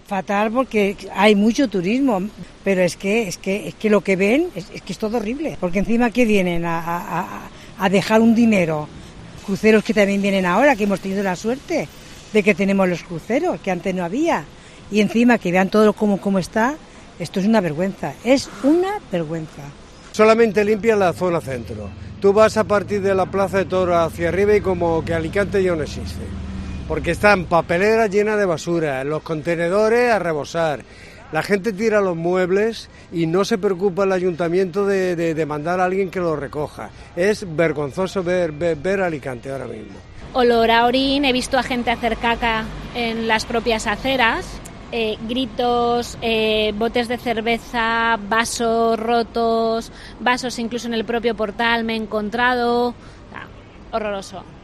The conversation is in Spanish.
Fatal porque hay mucho turismo, pero es que lo que ven es que es todo horrible. Porque encima que vienen a dejar un dinero, cruceros que también vienen ahora, que hemos tenido la suerte de que tenemos los cruceros, que antes no había. Y encima que vean todo como está, esto es una vergüenza, Solamente limpia la zona centro. Tú vas a partir de la Plaza de Toros hacia arriba y como que Alicante ya no existe. Porque están papeleras llenas de basura, los contenedores a rebosar. La gente tira los muebles y no se preocupa el ayuntamiento de mandar a alguien que los recoja. Es vergonzoso ver Alicante ahora mismo. Olor a orín, he visto a gente hacer caca en las propias aceras, gritos, botes de cerveza, vasos rotos, vasos incluso en el propio portal me he encontrado. Horroroso.